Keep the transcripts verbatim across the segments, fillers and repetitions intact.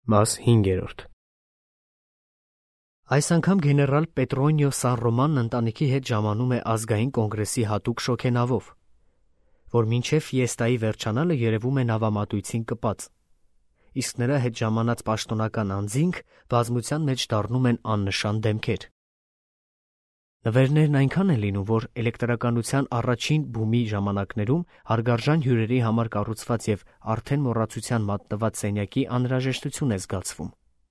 Մաս հինգերորդ Այս անգամ գեներալ Պետրոնիո Սան-Ռոմանն ընտանիքի հետ ժամանում է ազգային կոնգրեսի հատուկ շոգենավով, որ մինչև ֆիեստայի վերջանալը երևում է նավամատույցին կպած, իսկ նրա հետ ժամանած պաշտոնական անձինք բազմության մեջ դառնում են աննշան դեմքեր։ Նվերներն այնքան են լինում, որ էլեկտրականության առաջին բումի ժամանակներում հարգարժան հյուրերի համար կառուցված և արդեն մոռացության մատնված սենյակի անհրաժեշտություն է զգացվում։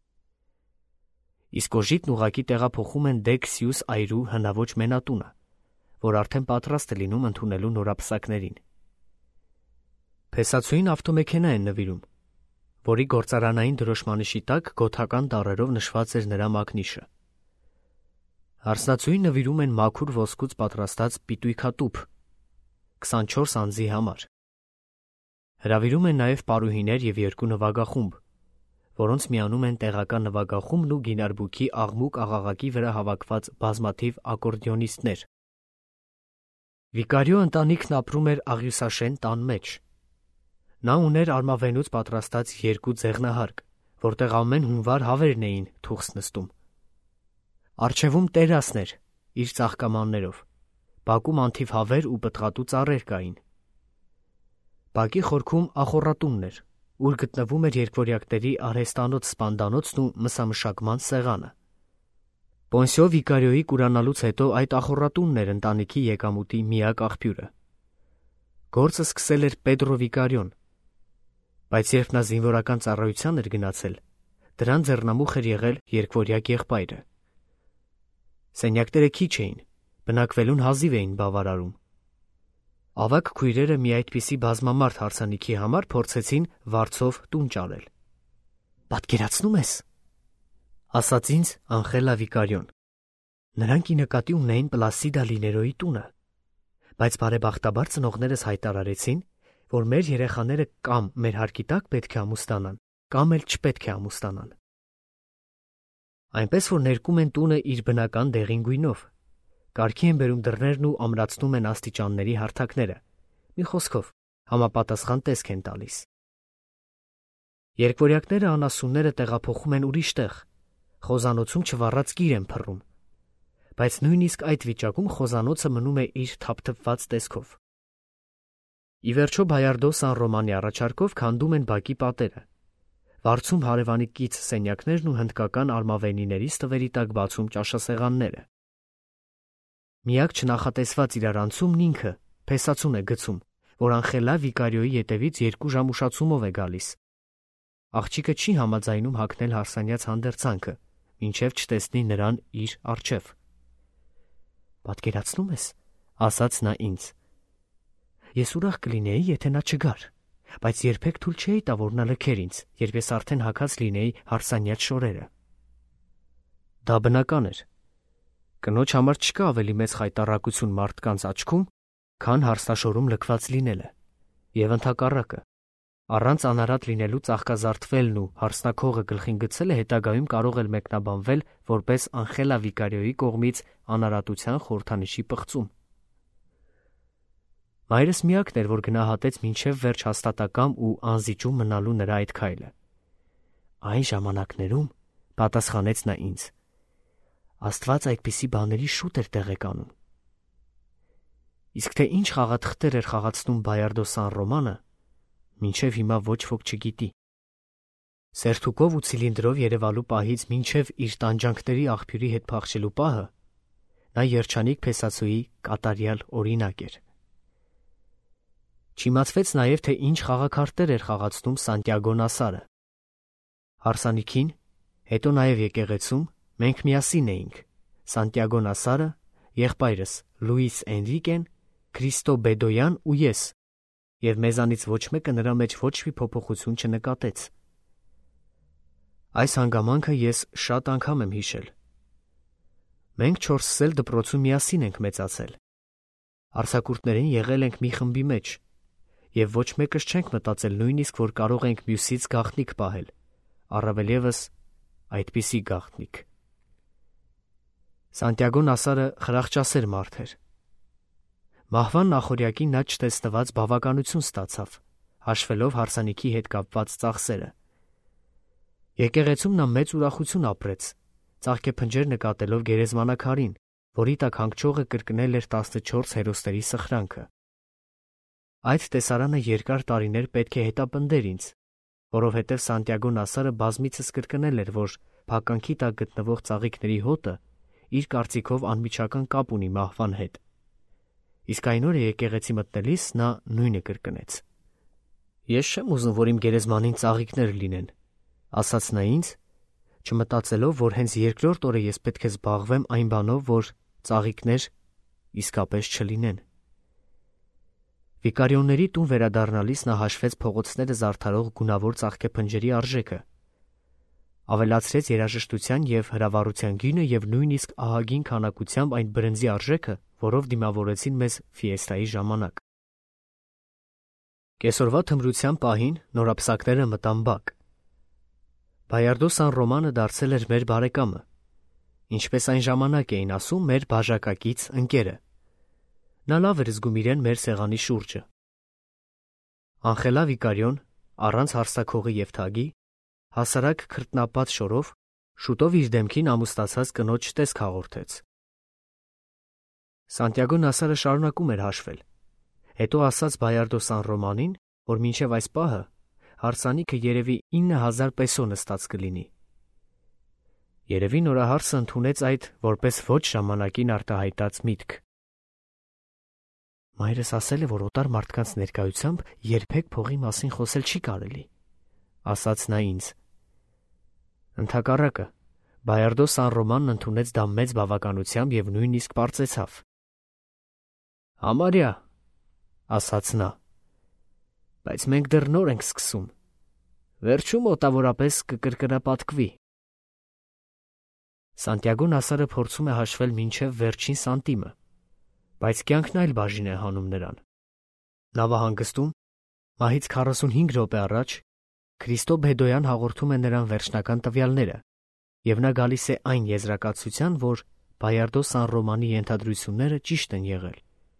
Իսկ օժիտն ուղղակի տեղափոխում են Դեքսիուս այրու հնաոճ մենատունը, որ արդեն պատրաստ է լինում ընդունելու նորապսակներին։ Փեսացուին ավտոմեքենա են նվիրում, որի գործարանային դրոշմանիշի տակ գոթական տառերով նշված էր նրա մակնիշը։ Հարսնացուին նվիրում են մաքուր ոսկուց պատրաստած պիտույքատուփ քսանչորս անձի համար։ Հրավիրում են նաև պարուհիներ և երկու նվագախումբ, որոնց միանում են տեղական նվագախումբն ու Գինարբուքի աղմուկ աղաղակի վրա հավաքված բազմաթիվ ակորդեոնիստներ։ Վիկարիո ընտանիքն ապրում էր աղյուսաշեն տան մեջ։ Նա ուներ արմավենուց պատրաստած երկու ձեղնահարկ, որտեղ ամեն հունվար հավերն էին թուխս նստում։ Առջևում տերասն էր իր ծաղկամաններով, բակում անթիվ հավեր ու պտղատու ծառեր կային։ Բակի խորքում ախոռատունն էր, ուր գտնվում էր երկվորյակների արհեստանոց սպանդանոցն ու մսամշակման սեղանը։ Պոնսիո Վիկարիոյի կուրանալուց հետո այդ ախոռատունն էր ընտանիքի եկամուտի միակ աղբյուրը։ Գործը սկսել էր Պեդրո Վիկարիոն, բայց երբ նա զինվորական ծառայության էր գնացել, դրան ձեռնամուխ էր եղել երկվորյակ եղբայրը։ Սենյակները քիչ էին, բնակվելուն հազիվ էին բավարարում։ Ավագ քույրերը մի այդպիսի բազմամարդ հարսանիքի համար փորձեցին վարձով տուն ճարել։ «Պատկերացնում ես», ասաց ինձ Անխելա Վիկարիոն։ Նրանք ի նկատի ունեին Պլասիդա Լիներոյի տունը, բայց բարեբախտաբար ծնողներս հայտարարեցին, որ մեր երեխաները կամ մեր հարկի տակ պետք է ամուսնանան, կամ էլ չպետք է ամուսնանան։ Այնպես որ ներկում են տունը իր բնական դեղին գույնով, կարգի են բերում դռներն ու ամրացնում են աստիճանների հարթակները, մի խոսքով համապատասխան տեսք են տալիս։ Երկվորյակները անասունները տեղափոխում են ուրիշ տեղ, խոզանոցում չվառած կիր են փռում, բայց նույնիսկ այդ վիճակում խոզանոցը մնում է իր թափթփված տեսքով։ Ի վերջո Բայարդո Սան-Ռոմանի առաջարկով քանդում են բակի պատերը, վարձում հարևանի կից սենյակներն ու հնդկական արմավենիների ստվերի տակ բացում ճաշասեղանները։ Միակ չնախատեսված իրարանցումն ինքը փեսացուն է գցում, որ Անխելա Վիկարիոյի ետևից երկու ժամ ուշացումով է գալիս։ Աղջիկը չի համաձայնում հագնել հարսանյաց հանդերձանքը, մինչև չտեսնի նրան իր առջև։ «Պատկերացնում ես», ասաց նա ինձ։ «Ես ուրախ կլինեի, եթե նա չգար, բայց երբեք թույլ չէի տա, որ նա լքեր ինձ, երբ ես արդեն հագած լինեի հարսանյաց շորերը»։ Դա բնական էր։ Կնոջ համար չկա ավելի մեծ խայտառակություն մարդկանց աչքում, քան հարսաշորում լքված լինելը, և ընդհակառակը, առանց անարատ լինելու ծաղկազարդվելն ու հարսնաքողը գլխին գցելը հետագայում կարող էր մեկնաբանվել որպես Անխելա Վիկարիոյի կողմից անարատության խորհրդանիշի պղծում։ Մայրս միակն էր, որ գնահատեց մինչև վերջ հաստատակամ ու անզիջում մնալու նրա այդ քայլը։ «Այն ժամանակներում», պատասխանեց նա ինձ, «Աստված այդպիսի բաների շուտ էր տեղեկանում»։ Իսկ թե ինչ խաղաթղթեր էր խաղացնում Բայարդո Սան-Ռոմանը, մինչև հիմա ոչ ոք չգիտի։ Սերթուկով ու ցիլինդրով երևալու պահից մինչև իր տանջանքների աղբյուրի հետ փախչելու պահը, նա երջանիկ փեսացուի կատարյալ օրինակ էր։ Չիմացվեց նաև, թե ինչ խաղաքարտեր էր խաղացնում Սանտիագո Նասարը։ Հարսանիքին, հետո նաև եկեղեցում մենք միասին էինք՝ Սանտիագո Նասարը, եղբայրս Լուիս Էնրիկեն, Քրիստո Բեդոյան ու ես, և մեզանից ոչ մեկը նրա մեջ ոչ մի փոփոխություն չնկատեց։ Այս հանգամանքը ես շատ անգամ եմ հիշել։ Մենք չորսս էլ դպրոցում միասին ենք մեծացել։ Արձակուրդներին եղել ենք մի խմբի մեջ, և ոչ մեկս չենք մտածել նույնիսկ, որ կարող ենք մյուսից գաղտնիք պահել, առավել ևս այդպիսի գաղտնիք։ Սանտիագո Նասարը խրախճասեր մարդ էր։ Մահվան նախօրյակին նա չտեսնված բավականություն ստացավ, հաշվելով հարսանիքի հետ կապված ծախսերը։ Եկեղեցում նա մեծ ուրախություն ապրեց, ծաղկեփնջեր նկատելով գերեզմանակարին, որի տակ հանգչողը կրկնել էր տասնչորս հերոսների սխրանքը։ Այդ տեսարանը երկար տարիներ պետք է հետապնդեր ինձ, որովհետև Սանտիագո Նասարը բազմիցս կրկնել էր, որ փականքի տակ գտնվող ծաղիկների հոտը իր կարծիքով անմիջական կապ ունի մահվան հետ։ Իսկ այն օրը եկեղեցի մտնելիս նա նույնը կրկնեց։ Ես չեմ ուզում, որ իմ գերեզմանին ծաղիկներ լինեն, ասաց նա ինձ, չմտածելով, որ հենց երկրորդ օրը ես պետք է զբաղվեմ այն բանով, որ ծաղիկներ իսկապես չլինեն։ Վիկարիոնների տուն վերադառնալիս նա հաշվեց փողոցները զարդարող գունավոր ծաղկեփնջերի արժեքը, ավելացրեց երաժշտության և հրավառության գինը և նույնիսկ ահագին քանակությամբ այն բրնձի արժեքը, որով դիմավորեցին մեզ ֆիեստայի ժամանակ։ Կեսօրվա թմրության պահին նորապսակները մտան բակ։ Բայարդո Սան Ռոմանը դարձել էր մեր բարեկամը, ինչպես այն ժամանակ էին ասում մեր բաժակակից ընկերը։ Նա լավ էր զգում իրեն մեր սեղանի շուրջը։ Անխելա Վիկարիոն, առանց հարսաքողի և թագի, հասարակ քրտնապատ շորով, շուտով իր դեմքին ամուսնացած կնոջ տեսք հաղորդեց։ Սանտիագո Նասարը շարունակում էր հաշվել, հետո ասաց Բայարդո Սան Ռոմանին, որ մինչև այս պահը հարսանիքը երևի ինը հազար պեսո նստած կլինի։ Երևի նորահարսը ընդունեց այդ որպես ոչ ժամանակին արտահայտած միտք։ Մայրս ասել է, որ օտար մարդկանց ներկայությամբ երբեք փողի մասին խոսել չի կարելի, ասաց նա ինձ։ Ընդհակառակը, Բայարդո Սան Ռոմանն ընդունեց դա մեծ բավականությամբ և նույնիսկ պարծեցավ։ Համարյա, ասաց նա, բայց մենք դեռ նոր ենք սկսում, վերջում մոտավորապես կկրկնապատկվի։ Սանտիագո Նասարը փորձում է հաշվել մինչև վերջին սանտիմը, բայց կյանքն այլ բաժին է հանում նրան։ Նավահանգստում, մահից քառասունհինգ րոպե առաջ, Քրիստո Բեդոյան հաղորդում է նրան վերջնական տվյալները, և նա գալիս է այն եզրակացության, որ Բայարդո Սան Ռոմանի ենթադրությունները ճիշտ են եղել։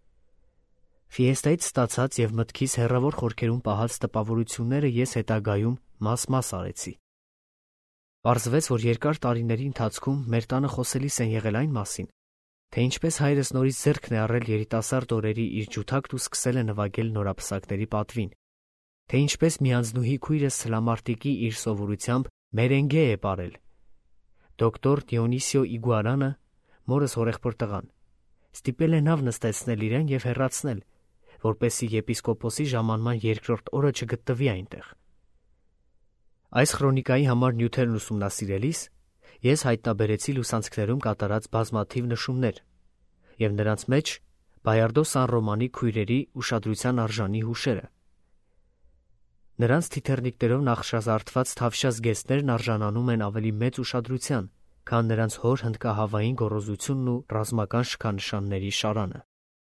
Ֆիեստայից ստացած և մտքիս հեռավոր խորքերում պահած տպավորությունները ես հետագայում մաս-մաս արեցի։ Պարզվեց, որ երկար տարիների ընթացքում մեր տանը խոսելիս են եղել այն մասին, թե ինչպես հայրս նորից ձեռքն է առել երիտասարդ օրերի իր ջութակն ու սկսել է նվագել նորապսակների պատվին, թե ինչպես մի անձնուհի քույրս Սլամարտիկի իր սովորությամբ մերենգե է պարել։ Դոկտոր Դիոնիսիո Իգուարանը, մորս հորեղբոր տղան, ստիպել է նավ նստեցնել իրեն և հեռացնել, որպեսզի եպիսկոպոսի ժամանման երկրորդ օրը չգտնվի այնտեղ։ Այս խրոնիկայի համար նյութերն ուսումնասիրելիս ես հայտնաբերեցի լուսանցքներում կատարած բազմաթիվ նշումներ, և նրանց մեջ Բայարդո Սան Ռոմանի քույրերի ուշադրության արժանի հուշերը։ Նրանց թիթեռնիկներով նախշազարդված թավշյա զգեստներն արժանանում են ավելի մեծ ուշադրության, քան նրանց հոր հնդկահավային գոռոզությունն ու ռազմական շքանշանների շարանը։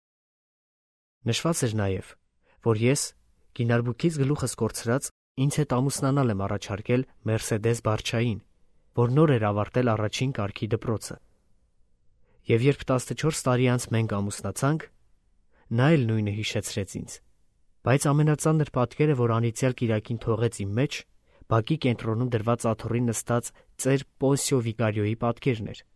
Նշված էր նաև, որ ես, գինարբուքից գլուխս կորցրած, ինձ հետ ամուսնանալ եմ առաջարկել Մերսեդես Բարչային, որ նոր էր ավարտել առաջին կարգի դպրոցը։ Եվ երբ տասնչորս տարի անց մենք ամուսնացանք, նա էլ նույնը հիշեցրեց ինձ, բայց ամենածանր պատկերը, որ անիծյալ կիրակին թողեց իմ մեջ, բակի կենտրոնում դրված աթոռին նստած ծեր Պոնսիո Վիկարիոյի պատկերն էր։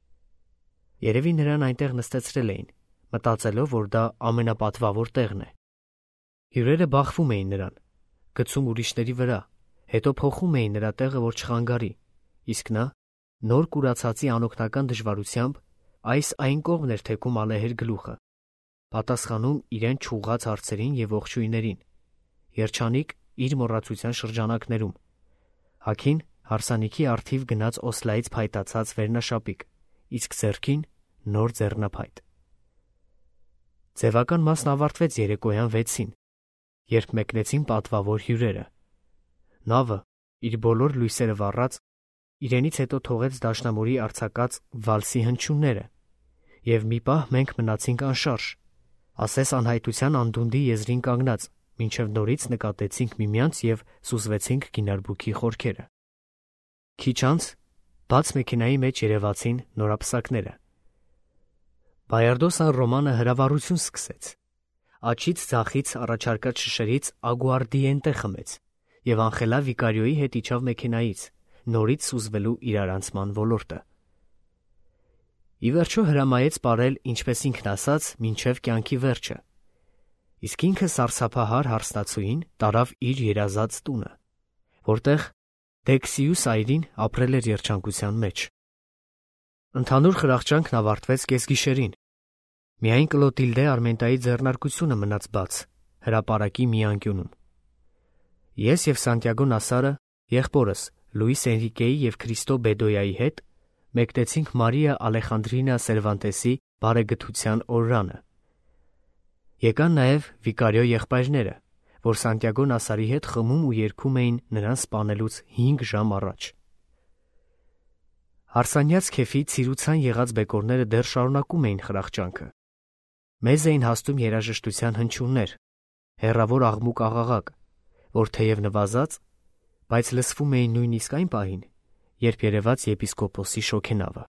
Երևի նրան այնտեղ նստեցրել էին, մտածելով, որ դա ամենապատվավոր տեղն է։ Հյուրերը բախվում էին նրան, գցում ուրիշների վրա, հետո փոխում էին նրա տեղը, որ չխանգարի, իսկ նա, նոր կուրացածի անօգնական դժվարությամբ, այս այն կողմն էր թեքում ալեհեր գլուխը, պատասխանում իրեն չուղղած հարցերին և ողջույններին, երջանիկ իր մոռացության շրջանակներում, հագին հարսանիքի առթիվ գնաց Օսլայից փայտացած վերնաշապիկ, իսկ ձեռքին նոր ձեռնափայտ։ Ձևական մասն ավարտվեց երեկոյան վեցին, երբ մեկնեցին պատվավոր հյուրերը։ Նավը, իր բոլոր լույսերը վառած, իրենից հետո թողեց դաշնամուրի արձակած վալսի հնչյունները, և մի պահ մենք մնացինք անշարժ, ասես անհայտության անդունդի եզրին կանգնած, մինչև նորից նկատեցինք միմյանց և սուզվեցինք գինարբուքի խորքերը։ Քիչ անց բաց մեքենայի մեջ երևացին նորապսակները։ Բայարդո Սան Ռոմանը հրավառություն սկսեց։ Աչից ձախից առաջարկած շշերից ագուարդիենտե խմեց և Անխելա Վիկարիոյի հետ իջավ մեքենայից, նորից սուզվելու իրարանցման ոլորտը։ Ի վերջո հրամայեց ապրել, ինչպես ինքն ասաց, մինչև կյանքի վերջը, իսկ ինքը սարսափահար հարստացուին տարավ իր երազած տունը, որտեղ Դեքսիուս այրին ապրել էր երջանկության մեջ։ Ընդհանուր խրախճանքն ավարտվեց կեսգիշերին։ Միայն Կլոտիլդե Արմենտայի ձեռնարկությունը մնաց բաց հրապարակի մի անկյունում։ Ես և Սանտիագո Նասարը, եղբորս Լուիս Էնրիկեի և Քրիստո Բեդոյայի հետ մեկնեցինք Մարիա Ալեխանդրինա Սերվանտեսի բարեգթության օրրանը։ Եկան նաև վիկարիո եղբայրները, որ Սանտիագո Նասարի հետ խմում ու երգում էին նրան սպանելուց հինգ ժամ առաջ։ Հարսանյաց քեֆի ցիրուցան եղած բեկորները դեռ շարունակում էին խրախճանքը։ Մեզ էին հասնում երաժշտության հնչյուններ, հեռավոր աղմուկ աղաղակ, որ թեև նվազած, բայց լսվում էին նույնիսկ այն պահին, երբ երևաց եպիսկոպոսի շոգենավը։